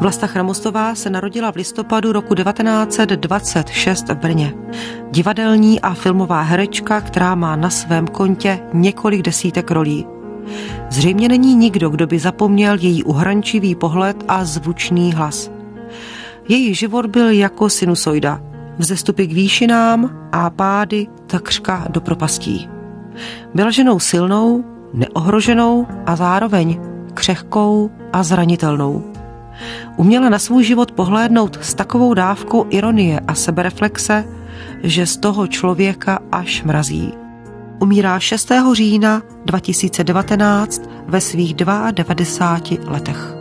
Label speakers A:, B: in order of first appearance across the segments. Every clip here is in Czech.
A: Vlasta Chramostová se narodila v listopadu roku 1926 v Brně. Divadelní a filmová herečka, která má na svém kontě několik desítek rolí. Zřejmě není nikdo, kdo by zapomněl její uhrančivý pohled a zvučný hlas. Její život byl jako sinusoida, vzestupy k výšinám a pády takřka do propastí. Byla ženou silnou, neohroženou a zároveň křehkou a zranitelnou. Uměla na svůj život pohlédnout s takovou dávkou ironie a sebereflexe, že z toho člověka až mrazí. Umírá 6. října 2019 ve svých 92 letech.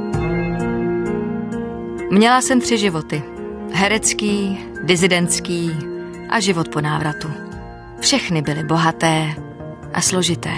B: Měla jsem 3 životy. Herecký, disidentský a život po návratu. Všechny byly bohaté a složité.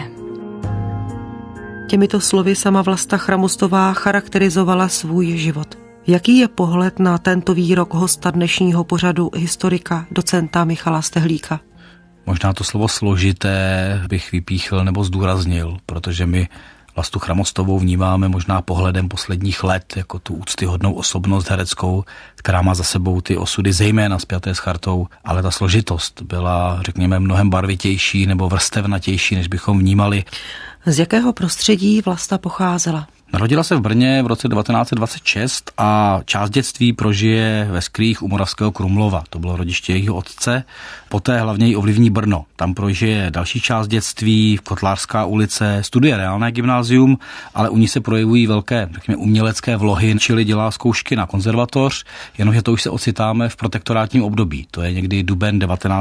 A: Těmito slovy sama Vlasta Chramostová charakterizovala svůj život. Jaký je pohled na tento výrok hosta dnešního pořadu, historika, docenta Michala Stehlíka?
C: Možná to slovo složité bych vypíchl nebo zdůraznil, protože my Vlastu Chramostovou vnímáme možná pohledem posledních let jako tu úctyhodnou osobnost hereckou, která má za sebou ty osudy zejména spjaté s chartou, ale ta složitost byla, řekněme, mnohem barvitější nebo vrstevnatější, než bychom vnímali.
A: Z jakého prostředí Vlasta pocházela?
C: Narodila se v Brně v roce 1926 a část dětství prožije ve skrých u Moravského Krumlova. To bylo rodiště jejího otce. Poté hlavně ji ovlivní Brno. Tam prožije další část dětství, Kotlářská ulice, studuje reálné gymnázium, ale u ní se projevují velké, řekněme, umělecké vlohy, čili dělá zkoušky na konzervatoř, jenomže to už se ocitáme v protektorátním období. To je někdy duben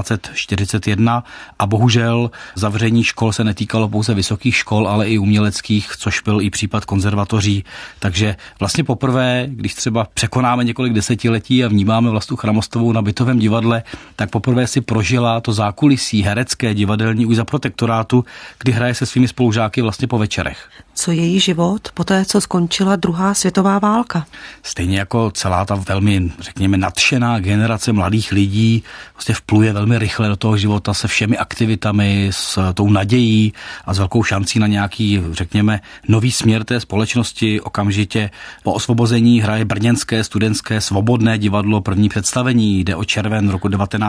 C: 1941 a bohužel zavření škol se netýkalo pouze vysokých škol, ale i uměleckých, což byl i případ konzervatoří. Takže vlastně poprvé, když třeba překonáme několik desetiletí a vnímáme Vlastu Chramostovou na bytovém divadle, tak poprvé si prožila to zákulisí herecké, divadelní už za protektorátu, kdy hraje se svými spolužáky vlastně po večerech.
A: Co její život poté, co skončila druhá světová válka?
C: Stejně jako celá ta velmi, řekněme, nadšená generace mladých lidí vlastně vpluje velmi rychle do toho života se všemi aktivitami, s tou nadějí a s velkou šancí na nějaký, řekněme, nový směr té společnosti. Okamžitě po osvobození hraje brněnské studentské svobodné divadlo první představení. Jde o červen roku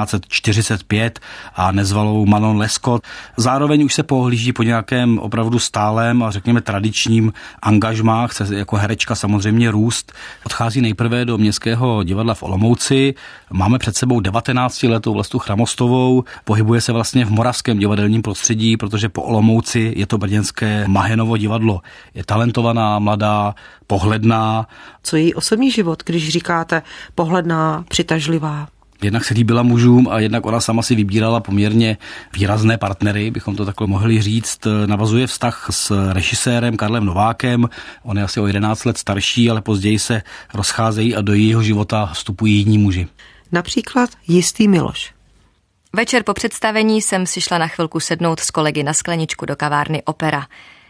C: 1945 a Nezvalou Manon Lescaut. Zároveň už se pohlíží po nějakém opravdu stálém a řekněme tradičním angažmá, chce jako herečka samozřejmě růst. Odchází nejprve do Městského divadla v Olomouci. Máme před sebou 19letou Vlastu Chramostovou. Pohybuje se vlastně v moravském divadelním prostředí, protože po Olomouci je to brněnské Mahenovo divadlo. Je talentovaná, mladá, pohledná.
A: Co její osobní život, když říkáte pohledná, přitažlivá?
C: Jednak se líbila mužům a jednak ona sama si vybírala poměrně výrazné partnery, bychom to takhle mohli říct. Navazuje vztah s režisérem Karlem Novákem, on je asi o 11 let starší, ale později se rozcházejí a do jejího života vstupují jiní muži.
A: Například jistý Miloš.
B: Večer po představení jsem si šla na chvilku sednout s kolegy na skleničku do kavárny Opera.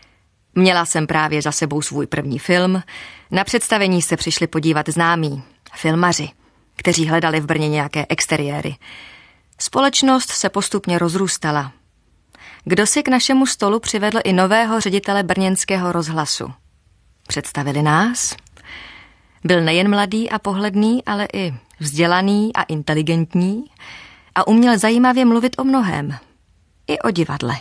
B: Měla jsem právě za sebou svůj první film. Na představení se přišli podívat známí, filmaři, kteří hledali v Brně nějaké exteriéry. Společnost se postupně rozrůstala. Kdo si k našemu stolu přivedl i nového ředitele brněnského rozhlasu. Představili nás. Byl nejen mladý a pohledný, ale i vzdělaný a inteligentní a uměl zajímavě mluvit o mnohém. I o divadle.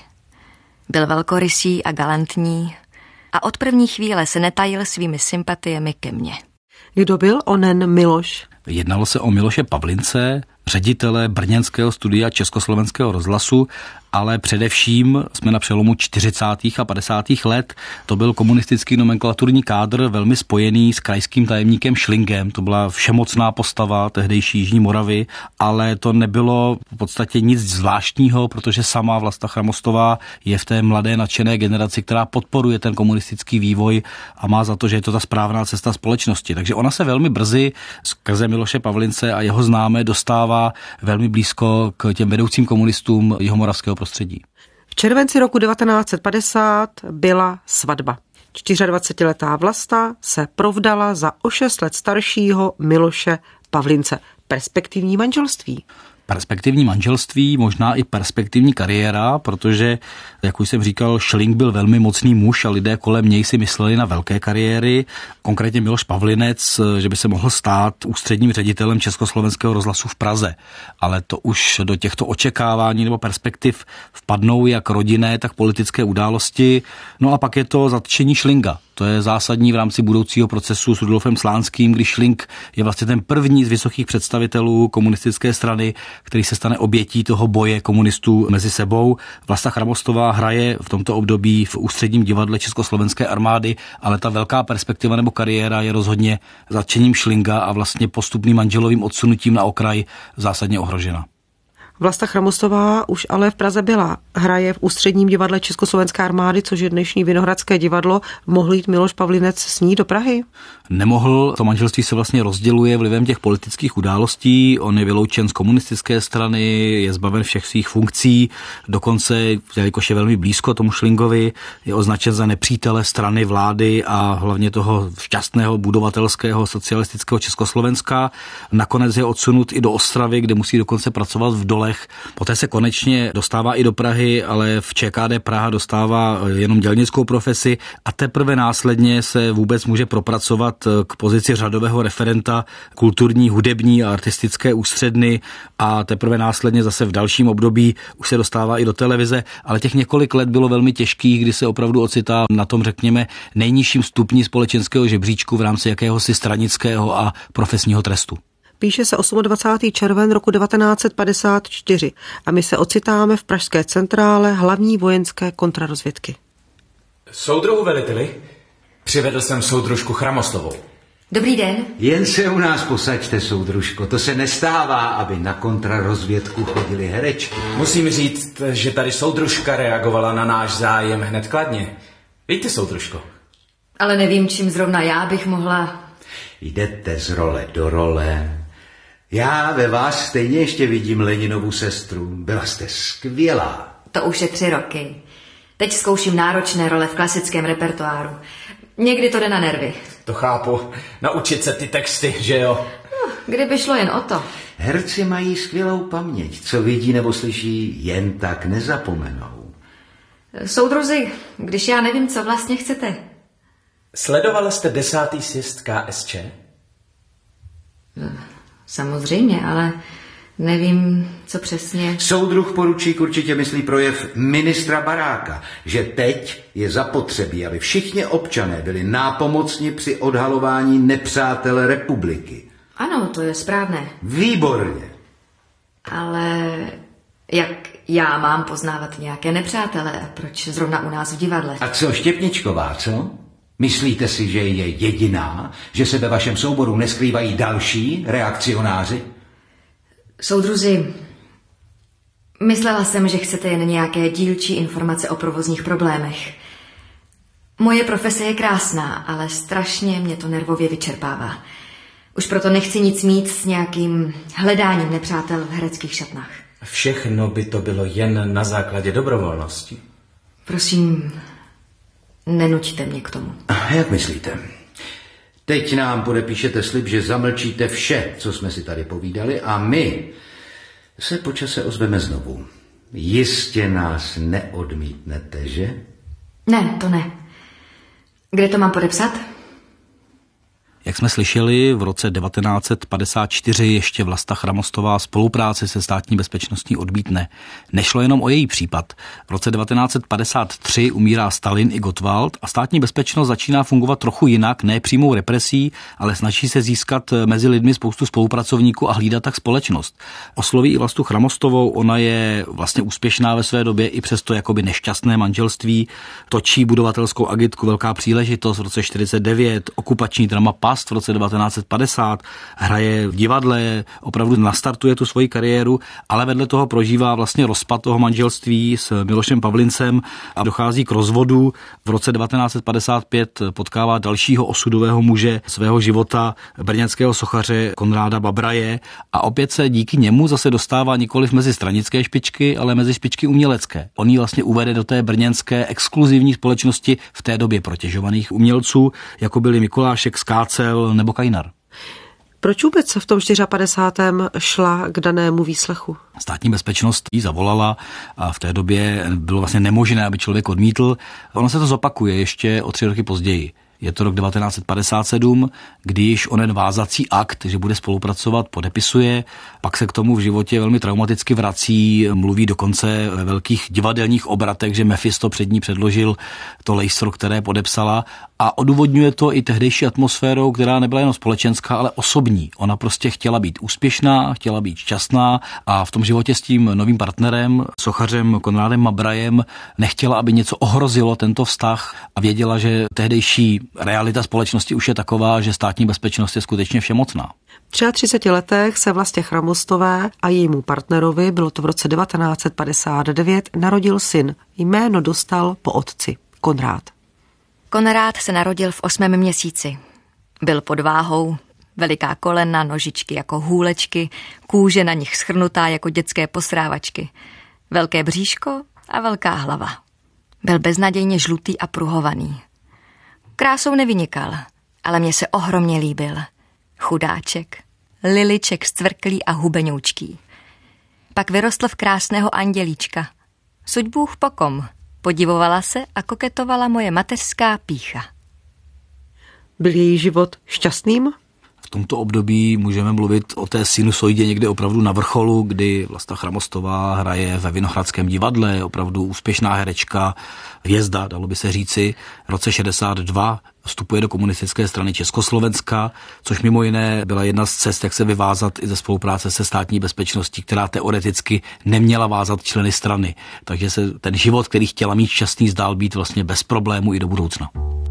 B: Byl velkorysý a galantní a od první chvíle se netajil svými sympatiemi ke mně.
A: Kdo byl onen Miloš?
C: Jednalo se o Miloše Pavlince, ředitele brněnského studia Československého rozhlasu, ale především jsme na přelomu 40. a 50. let. To byl komunistický nomenklaturní kádr velmi spojený s krajským tajemníkem Schlingem. To byla všemocná postava tehdejší Jižní Moravy, ale to nebylo v podstatě nic zvláštního, protože sama Vlasta Chramostová je v té mladé nadšené generaci, která podporuje ten komunistický vývoj a má za to, že je to ta správná cesta společnosti. Takže ona se velmi brzy skrze Miloše Pavlince a jeho známé dostává velmi blízko k těm vedoucím komunistům jihomoravského prostředí.
A: V červenci roku 1950 byla svatba. 24letá Vlasta se provdala za o 6 let staršího Miloše Pavlince. Perspektivní manželství.
C: Perspektivní manželství, možná i perspektivní kariéra, protože, jak už jsem říkal, Šlink byl velmi mocný muž a lidé kolem něj si mysleli na velké kariéry. Konkrétně Miloš Pavlinec, že by se mohl stát ústředním ředitelem Československého rozhlasu v Praze. Ale to už do těchto očekávání nebo perspektiv vpadnou jak rodinné, tak politické události. No a pak je to zatčení Šlinga. To je zásadní v rámci budoucího procesu s Rudolfem Slánským, když Šlink je vlastně ten první z vysokých představitelů komunistické strany, který se stane obětí toho boje komunistů mezi sebou. Vlasta Chramostová hraje v tomto období v Ústředním divadle Československé armády, ale ta velká perspektiva nebo kariéra je rozhodně zatčením Šlinga a vlastně postupným manželovým odsunutím na okraj zásadně ohrožena.
A: Vlasta Chramostová už ale v Praze byla. Hraje v Ústředním divadle Československé armády, což je dnešní Vinohradské divadlo. Mohl jít Miloš Pavlinec s ní do Prahy?
C: Nemohl, to manželství se vlastně rozděluje vlivem těch politických událostí. On je vyloučen z komunistické strany, je zbaven všech svých funkcí, dokonce, jelikož je velmi blízko tomu Šlingovi, je označen za nepřítele strany, vlády a hlavně toho šťastného budovatelského socialistického Československa. Nakonec je odsunut i do Ostravy, kde musí dokonce pracovat v dolech. Poté se konečně dostává i do Prahy, ale v ČKD Praha dostává jenom dělnickou profesi a teprve následně se vůbec může propracovat k pozici řadového referenta kulturní, hudební a artistické ústředny a teprve následně zase v dalším období už se dostává i do televize, ale těch několik let bylo velmi těžkých, kdy se opravdu ocitá na tom, řekněme, nejnižším stupni společenského žebříčku v rámci jakéhosi stranického a profesního trestu.
A: Píše se 28. červen roku 1954 a my se ocitáme v pražské centrále hlavní vojenské kontrarozvědky.
D: Soudruhu veliteli, přivedl jsem soudružku Chramostovou.
B: Dobrý den.
E: Jen se u nás posaďte, soudružko. To se nestává, aby na kontrarozvědku chodili herečky.
D: Musím říct, že tady soudružka reagovala na náš zájem hned kladně. Víte, soudružko?
B: Ale nevím, čím zrovna já bych mohla...
E: Jdete z role do role. Já ve vás stejně ještě vidím Leninovu sestru. Byla jste skvělá.
B: To už je 3 roky. Teď zkouším náročné role v klasickém repertoáru. Někdy to jde na nervy.
D: To chápu. Naučit se ty texty, že jo?
B: Kdyby šlo jen o to.
E: Herci mají skvělou paměť. Co vidí nebo slyší, jen tak nezapomenou.
B: Soudruzi, když já nevím, co vlastně chcete.
D: Sledovala jste 10. sjezd KSČ?
B: Samozřejmě, ale nevím, co přesně.
E: Soudruh poručík určitě myslí projev ministra Baráka, že teď je zapotřebí, aby všichni občané byli nápomocni při odhalování nepřátel republiky.
B: Ano, to je správné.
E: Výborně.
B: Ale jak já mám poznávat nějaké nepřátele? Proč zrovna u nás v divadle?
E: A co Štěpničková, co? Myslíte si, že je jediná? Že se ve vašem souboru neskrývají další reakcionáři?
B: Soudruzi, myslela jsem, že chcete jen nějaké dílčí informace o provozních problémech. Moje profese je krásná, ale strašně mě to nervově vyčerpává. Už proto nechci nic mít s nějakým hledáním nepřátel v hereckých šatnách.
D: Všechno by to bylo jen na základě dobrovolnosti.
B: Prosím, nenuťte mě k tomu.
E: Jak myslíte? Teď nám podepíšete slib, že zamlčíte vše, co jsme si tady povídali a my se po čase ozveme znovu. Jistě nás neodmítnete, že?
B: Ne, to ne. Kde to mám podepsat?
C: Jak jsme slyšeli, v roce 1954 ještě Vlasta Chramostová spolupráci se státní bezpečností odmítne. Nešlo jenom o její případ. V roce 1953 umírá Stalin i Gottwald a státní bezpečnost začíná fungovat trochu jinak, ne přímou represí, ale snaží se získat mezi lidmi spoustu spolupracovníků a hlídat tak společnost. Osloví i Vlastu Chramostovou, ona je vlastně úspěšná ve své době i přesto jakoby nešťastné manželství, točí budovatelskou agitku Velká příležitost v roce 1949, okupační drama v roce 1950, hraje v divadle, opravdu nastartuje tu svoji kariéru, ale vedle toho prožívá vlastně rozpad toho manželství s Milošem Pavlincem a dochází k rozvodu. V roce 1955 potkává dalšího osudového muže svého života, brněnského sochaře Konráda Babraje a opět se díky němu zase dostává nikoliv mezi stranické špičky, ale mezi špičky umělecké. On ji vlastně uvede do té brněnské exkluzivní společnosti v té době protěžovaných umělců, jako byli Mikulášek, Skácel nebo Kajnar.
A: Proč vůbec v tom 54. šla k danému výslechu?
C: Státní bezpečnost jí zavolala a v té době bylo vlastně nemožné, aby člověk odmítl. Ono se to zopakuje ještě o 3 roky později. Je to rok 1957, když onen vázací akt, že bude spolupracovat, podepisuje, pak se k tomu v životě velmi traumaticky vrací, mluví dokonce ve velkých divadelních obratech, že Mephisto před ní předložil to lejstro, které podepsala, a odůvodňuje to i tehdejší atmosférou, která nebyla jenom společenská, ale osobní. Ona prostě chtěla být úspěšná, chtěla být šťastná a v tom životě s tím novým partnerem, sochařem Konrádem Mabrajem, nechtěla, aby něco ohrozilo tento vztah a věděla, že tehdejší realita společnosti už je taková, že státní bezpečnost je skutečně všemocná.
A: V 33 letech se Vlastě Chramostové a jejímu partnerovi, bylo to v roce 1959, narodil syn. Jméno dostal po otci, Konrád.
B: Konrád se narodil v 8. měsíci. Byl pod váhou, veliká kolena, nožičky jako hůlečky, kůže na nich schrnutá jako dětské posrávačky, velké bříško a velká hlava. Byl beznadějně žlutý a pruhovaný. Krásou nevynikal, ale mně se ohromně líbil. Chudáček, liliček zcvrklý a hubeňoučký. Pak vyrostl v krásného andělíčka. Suď Bůh pokom, podivovala se a koketovala moje mateřská pýcha.
A: Byl její život šťastným?
C: V tomto období můžeme mluvit o té sinusoidě někde opravdu na vrcholu, kdy Vlasta Chramostová hraje ve Vinohradském divadle, je opravdu úspěšná herečka, hvězda, dalo by se říci. V roce 62 vstupuje do komunistické strany Československa, což mimo jiné byla jedna z cest, jak se vyvázat i ze spolupráce se státní bezpečností, která teoreticky neměla vázat členy strany. Takže se ten život, který chtěla mít šťastný, zdál být vlastně bez problému i do budoucna.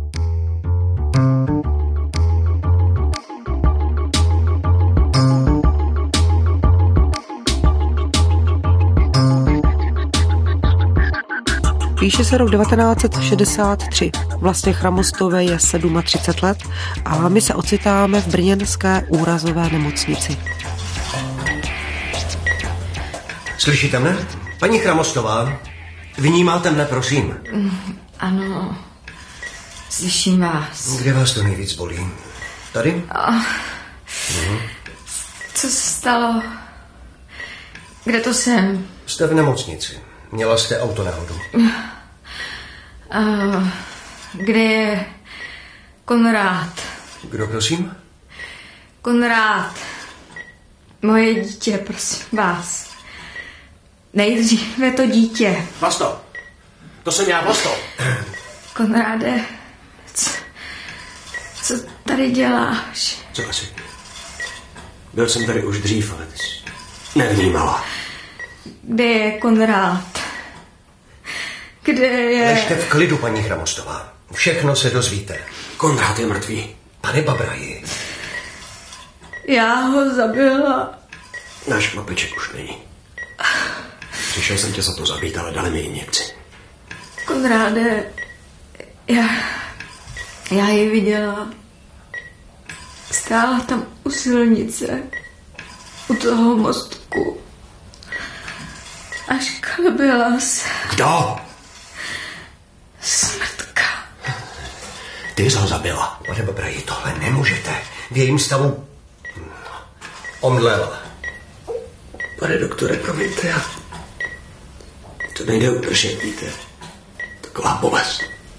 A: Píše se rok 1963. Vlastě Chramostové je 37 let a my se ocitáme v brněnské úrazové nemocnici.
F: Slyšíte mne? Paní Chramostová, vnímáte mne, prosím?
G: Ano, slyším vás.
F: Kde vás to nejvíc bolí? Tady?
G: Co se stalo? Kde to jsem?
F: Jste v nemocnici. Měla jste autonehodu.
G: Kde je Konrád?
F: Kdo, prosím?
G: Konrád. Moje dítě, prosím vás. Nejdříve to dítě.
F: Vlasto! To jsem já, Vlasto!
G: Konráde, co tady děláš?
F: Co asi? Byl jsem tady už dřív, ale ty jsi nevnímala.
G: Kde je Konrád? Kde je...
F: Ležte v klidu, paní Chramostová. Všechno se dozvíte. Konrád je mrtvý. Pane Babraji.
G: Já ho zabila.
F: Náš chlapeček už není. Přišel jsem tě za to zabít, ale dali mi injekci.
G: Konráde, já ji viděla. Stála tam u silnice, u toho mostku. A šklebila se.
F: Kdo?
G: Smrtka.
F: Ty jsi ho zabila. Pane Babraji, tohle nemůžete. V jejím stavu omdlela. Pane doktore, promiňte, to nejde udržet, víte. Taková bolest.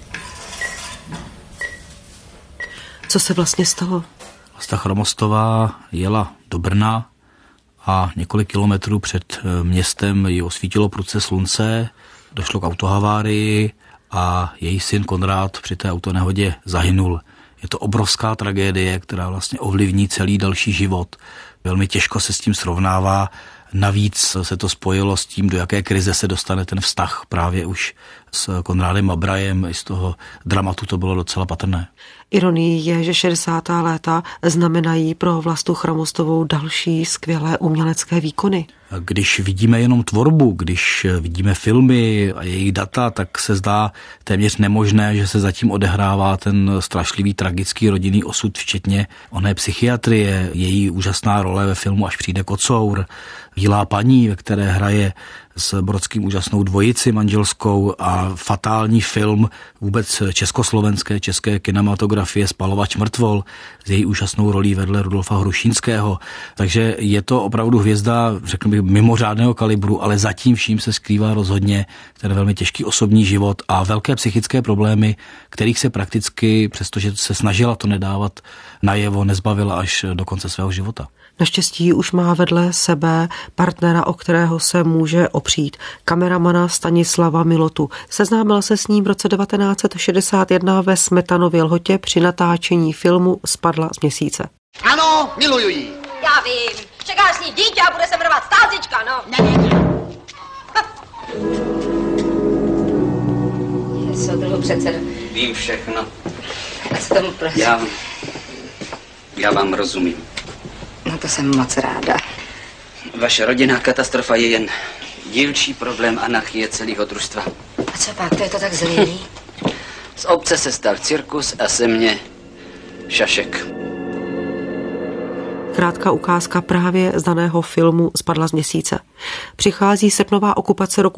A: Co se vlastně stalo?
C: Vlasta Chramostová jela do Brna a několik kilometrů před městem ji osvítilo prudce slunce, došlo k autohavárii a její syn Konrád při té autonehodě zahynul. Je to obrovská tragédie, která vlastně ovlivní celý další život. Velmi těžko se s tím srovnává. Navíc se to spojilo s tím, do jaké krize se dostane ten vztah právě už s Konrádem Mabrajem. I z toho dramatu to bylo docela patrné.
A: Ironií je, že 60. léta znamenají pro Vlastu Chramostovou další skvělé umělecké výkony.
C: Když vidíme jenom tvorbu, když vidíme filmy a jejich data, tak se zdá téměř nemožné, že se zatím odehrává ten strašlivý tragický rodinný osud, včetně oné psychiatrie, její úžasná role ve filmu Až přijde kocour, Bílá paní, ve které hraje s Brodským úžasnou dvojici manželskou a fatální film vůbec české kinematografie Spalovač mrtvol s její úžasnou rolí vedle Rudolfa Hrušínského. Takže je to opravdu hvězda, řekl bych, mimořádného kalibru, ale zatím vším se skrývá rozhodně ten velmi těžký osobní život a velké psychické problémy, kterých se prakticky, přestože se snažila to nedávat najevo, nezbavila až do konce svého života.
A: Naštěstí už má vedle sebe partnera, o kterého se může opřít, kameramana Stanislava Milotu. Seznámil se s ním v roce 1961 ve Smetanově Lhotě při natáčení filmu Spadla z měsíce.
H: Ano, miluju jí.
G: Já vím. Čekáš s ní dítě a bude se jmenovat Stázička, no.
B: Soudruhu předsedo.
I: Vím všechno.
B: Já se tomu prosím.
I: Já vám rozumím.
B: No to jsem moc ráda.
I: Vaše rodinná katastrofa je jen dílčí problém anarchie celého družstva.
B: A co pak, to je to tak zlý?
I: Z obce se stal cirkus a se mě šašek.
A: Krátká ukázka právě z daného filmu Spadla z měsíce. Přichází srpnová okupace roku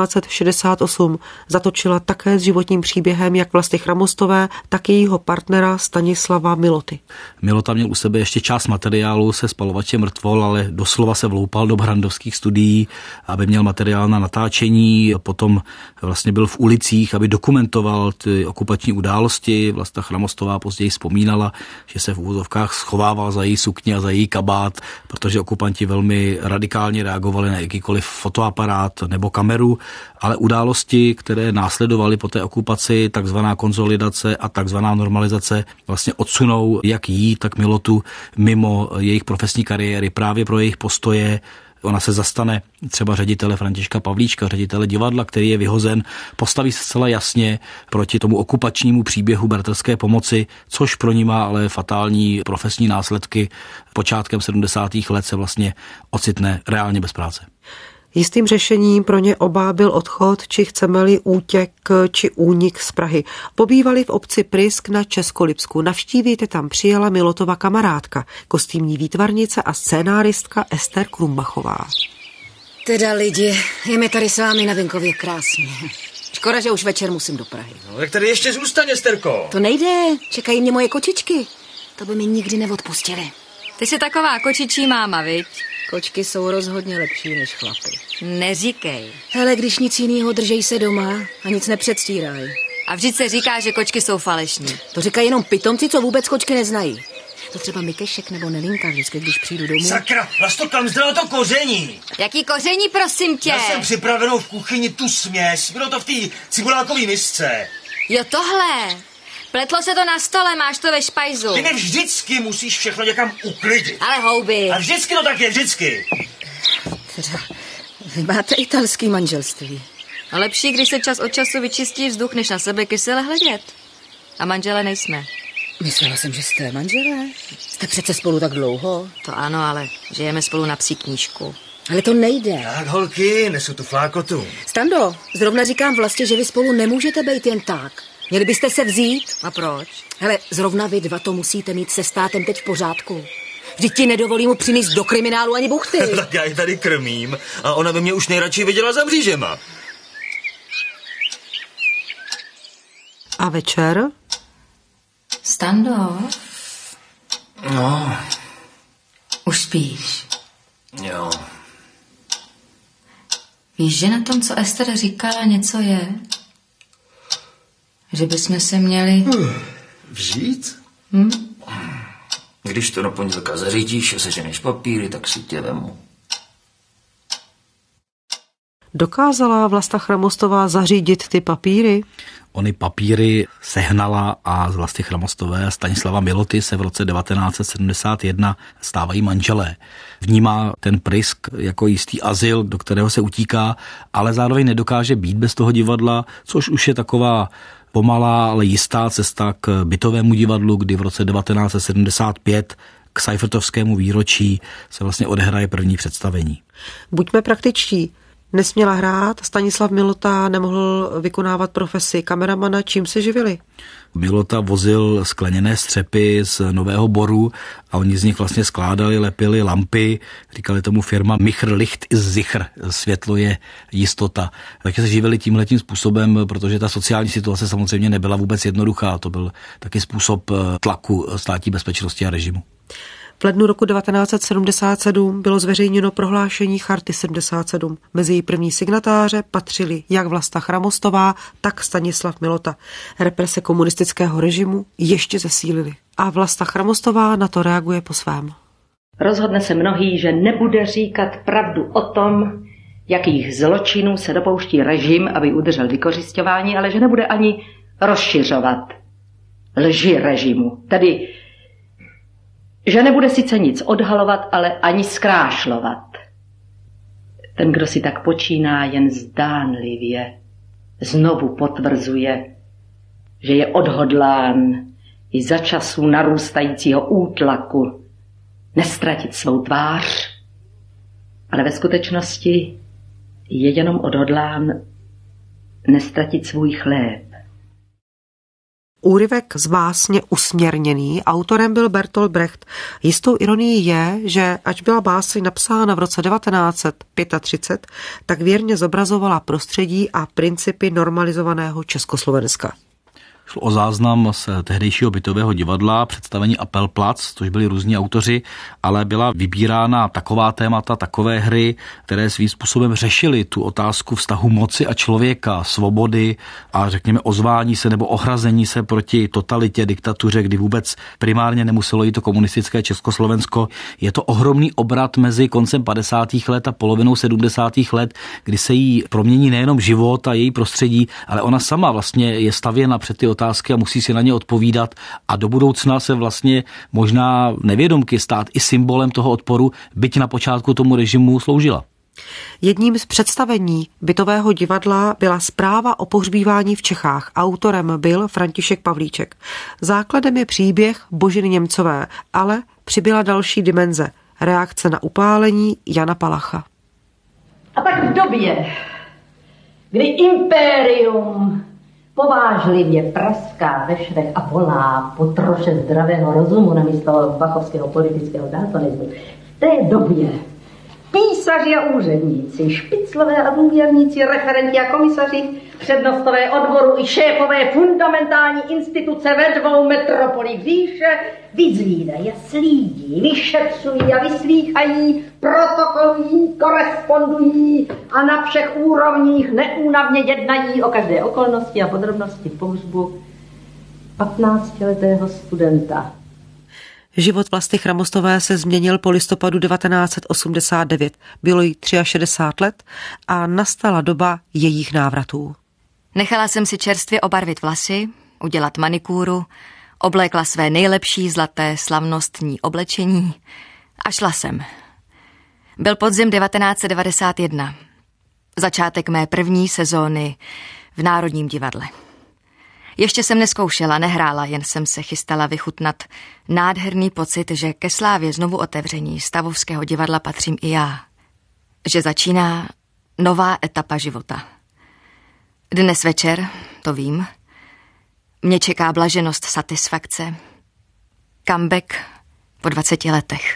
A: 1968. Zatočila také s životním příběhem jak Vlasty Chramostové, tak i jejího partnera Stanislava Miloty.
C: Milota měl u sebe ještě část materiálu se Spalovačem mrtvol, ale doslova se vloupal do brandovských studií, aby měl materiál na natáčení. Potom vlastně byl v ulicích, aby dokumentoval ty okupační události. Vlasta Chramostová později vzpomínala, že se v úvozovkách schovával za její sukně a za její kabát, protože okupanti velmi radikálně reagovali na jakýkoliv fotoaparát nebo kameru, ale události, které následovaly po té okupaci, takzvaná konsolidace a takzvaná normalizace, vlastně odsunou jak jí, tak Milotu mimo jejich profesní kariéry právě pro jejich postoje. Ona se zastane třeba ředitele Františka Pavlíčka, ředitele divadla, který je vyhozen, postaví se zcela jasně proti tomu okupačnímu příběhu bratrské pomoci, což pro ní má ale fatální profesní následky. Počátkem 70. let se vlastně ocitne reálně bez práce.
A: Jistým řešením pro ně oba byl odchod, či chceme-li útěk, či únik z Prahy. Pobývali v obci Prysk na Českolipsku. Navštívit je tam přijela Milotova kamarádka, kostýmní výtvarnice a scénáristka Ester Krumbachová.
J: Teda lidi, je mi tady s vámi na venkově krásně. Škoda, že už večer musím do Prahy.
F: No, jak tady ještě zůstaň, Esterko?
J: To nejde, čekají mě moje kočičky. To by mi nikdy neodpustili.
B: Ty jsi taková kočičí máma, viď?
J: Kočky jsou rozhodně lepší než chlapy.
B: Neříkej.
J: Hele, když nic jiného, držej se doma a nic nepředstíraj.
B: A vždyť se říká, že kočky jsou falešní.
J: To říkají jenom pitomci, co vůbec kočky neznají. To třeba Mikešek nebo Nelinka vždycky, když přijdu domů.
F: Sakra, Vlasto, kam zdralo to koření?
B: Jaký koření, prosím tě?
F: Já jsem připravenou v kuchyni tu směs. Bylo to v té cibulákové misce.
B: Jo, tohle. Pletlo se to na stole, máš to ve špajzu.
F: Ty mě vždycky musíš všechno někam uklidit.
B: Ale houby.
F: A vždycky to tak je, vždycky.
J: Teda, vy máte italský manželství.
B: A lepší, když se čas od času vyčistí vzduch, než na sebe kysele hledět. A manžele nejsme.
J: Myslela jsem, že jste manželé. Jste přece spolu tak dlouho.
B: To ano, ale žijeme spolu na psí knížku.
J: Ale to nejde.
F: Tak, holky, nesu tu flákotu.
J: Stando, zrovna říkám Vlastě, že vy spolu nemůžete být jen tak. Měli byste se vzít.
B: A proč?
J: Hele, zrovna vy dva to musíte mít se státem teď v pořádku. Vždyť ti nedovolí mu přinést do kriminálu ani buchty.
F: Tak já ji tady krmím a ona by mě už nejradši viděla za mřížema.
A: A večer?
B: Stando?
F: No.
B: Už spíš.
F: Jo.
B: Víš, že na tom, co Ester říkala, něco je? Že bychom se měli...
F: Vzít? Když to do pondělka zařídíš a seženeš papíry, tak si tě vemu.
A: Dokázala Vlasta Chramostová zařídit ty papíry?
C: Ony papíry sehnala a z Vlasty Chramostové a Stanislava Miloty se v roce 1971 stávají manželé. Vnímá ten Prysk jako jistý azyl, do kterého se utíká, ale zároveň nedokáže být bez toho divadla, což už je taková pomalá, ale jistá cesta k bytovému divadlu, kdy v roce 1975 k Seifertovskému výročí se vlastně odehraje první představení.
A: Buďme praktičtí. Nesměla hrát, Stanislav Milota nemohl vykonávat profesi kameramana, čím se živili?
C: Milota vozil skleněné střepy z Nového Boru a oni z nich vlastně skládali, lepili lampy, říkali tomu firma Michr Licht ist sicher, světlo je jistota. Takže se živili tímhletím způsobem, protože ta sociální situace samozřejmě nebyla vůbec jednoduchá, to byl taky způsob tlaku státní bezpečnosti a režimu.
A: V lednu roku 1977 bylo zveřejněno prohlášení Charty 77. Mezi její první signatáře patřili jak Vlasta Chramostová, tak Stanislav Milota. Represe komunistického režimu ještě zesílily. A Vlasta Chramostová na to reaguje po svém.
H: Rozhodne se mnohý, že nebude říkat pravdu o tom, jakých zločinů se dopouští režim, aby udržel vykořisťování, ale že nebude ani rozšiřovat lži režimu. Tedy že nebude sice nic odhalovat, ale ani zkrášlovat. Ten, kdo si tak počíná, jen zdánlivě znovu potvrzuje, že je odhodlán i za časů narůstajícího útlaku nestratit svou tvář, ale ve skutečnosti je jenom odhodlán nestratit svůj chléb.
A: Úryvek z básně Usměrněný autorem byl Bertolt Brecht. Jistou ironií je, že ač byla báseň napsána v roce 1935, tak věrně zobrazovala prostředí a principy normalizovaného Československa.
C: Šlo o záznam z tehdejšího bytového divadla, představení Apelplatz, což byli různí autoři, ale byla vybírána taková témata, takové hry, které svým způsobem řešily tu otázku vztahu moci a člověka, svobody a řekněme ozvání se nebo ochrazení se proti totalitě, diktatuře, kdy vůbec primárně nemuselo jít to komunistické Československo. Je to ohromný obrat mezi koncem 50. let a polovinou 70. let, kdy se jí promění nejenom život a její prostředí, ale ona sama vlastně je stavěna před ty otázky a musí si na ně odpovídat a do budoucna se vlastně možná nevědomky stát i symbolem toho odporu, byť na počátku tomu režimu sloužila.
A: Jedním z představení bytového divadla byla zpráva o pohřbívání v Čechách. Autorem byl František Pavlíček. Základem je příběh Boženy Němcové, ale přibyla další dimenze. Reakce na upálení Jana Palacha.
H: A tak v době, kdy impérium povážlivě praská ve švech a volá po troše zdravého rozumu namísto bachovského politického daltonismu, v té době písaři a úředníci, špiclové a důvěrníci, referenti a komisaři, přednostové odboru i šéfové fundamentální instituce ve dvou metropolích říše vyzvídají a slídí, vyšetřují a vyslýchají, protokolují, korespondují a na všech úrovních neúnavně jednají o každé okolnosti a podrobnosti pohřbu 15letého studenta.
A: Život Vlasty Chramostové se změnil po listopadu 1989. Bylo jí 63 let a nastala doba jejich návratů.
B: Nechala jsem si čerstvě obarvit vlasy, udělat manikúru, oblékla své nejlepší zlaté slavnostní oblečení a šla jsem. Byl podzim 1991. Začátek mé první sezóny v Národním divadle. Ještě jsem nezkoušela, nehrála, jen jsem se chystala vychutnat nádherný pocit, že ke slávě znovu otevření Stavovského divadla patřím i já. Že začíná nová etapa života. Dnes večer, to vím, mě čeká blaženost satisfakce. Comeback po 20 letech.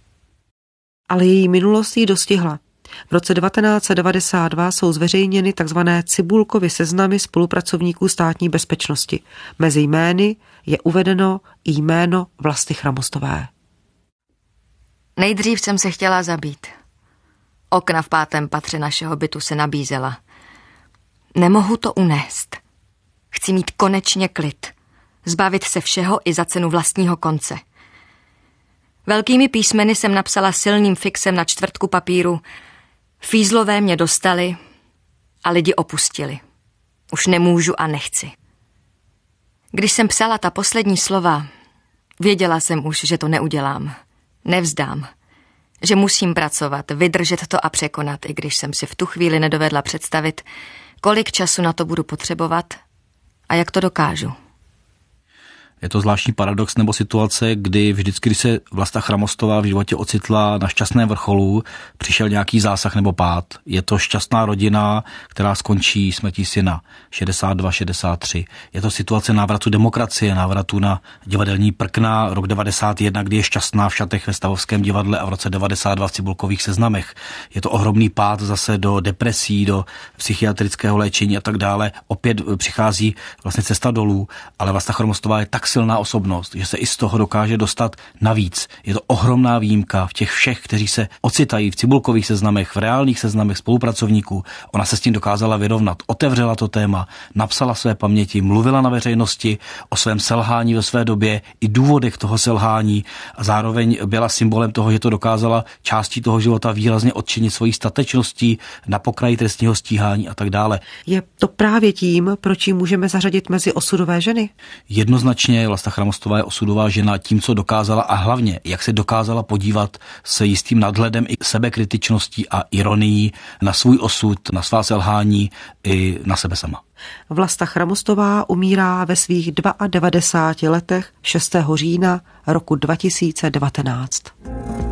A: Ale její minulost jí dostihla. V roce 1992 jsou zveřejněny tzv. Cibulkovy seznamy spolupracovníků státní bezpečnosti. Mezi jmény je uvedeno i jméno Vlasty Chramostové.
B: Nejdřív jsem se chtěla zabít. Okna v 5. patře našeho bytu se nabízela. Nemohu to unést. Chci mít konečně klid. Zbavit se všeho i za cenu vlastního konce. Velkými písmeny jsem napsala silným fixem na čtvrtku papíru: Fízlové mě dostali a lidi opustili. Už nemůžu a nechci. Když jsem psala ta poslední slova, věděla jsem už, že to neudělám. Nevzdám. Že musím pracovat, vydržet to a překonat, i když jsem si v tu chvíli nedovedla představit, kolik času na to budu potřebovat a jak to dokážu.
C: Je to zvláštní paradox nebo situace, kdy vždycky, když se Vlasta Chramostová v životě ocitla na šťastném vrcholu, přišel nějaký zásah nebo pád. Je to šťastná rodina, která skončí smrtí syna 62-63. Je to situace návratu demokracie, návratu na divadelní prkna, rok 91, kdy je šťastná v šatech ve Stavovském divadle a v roce 92 v Cibulkových seznamech. Je to ohromný pád zase do depresí, do psychiatrického léčení a tak dále. Opět přichází vlastně cesta dolů, ale Vlasta Chramostová je tak silná osobnost, že se i z toho dokáže dostat navíc. Je to ohromná výjimka v těch všech, kteří se ocitají v Cibulkových seznamech, v reálných seznamech spolupracovníků. Ona se s tím dokázala vyrovnat, otevřela to téma, napsala své paměti, mluvila na veřejnosti o svém selhání ve své době i důvodech toho selhání a zároveň byla symbolem toho, že to dokázala částí toho života výrazně odčinit svojí statečností na pokraji trestního stíhání a tak dále.
A: Je to právě tím, proč ji můžeme zařadit mezi osudové ženy?
C: Jednoznačně Vlasta Chramostová je osudová žena tím, co dokázala a hlavně, jak se dokázala podívat se jistým nadhledem i sebekritičností a ironií na svůj osud, na svá selhání i na sebe sama.
A: Vlasta Chramostová umírá ve svých 92 letech 6. října roku 2019.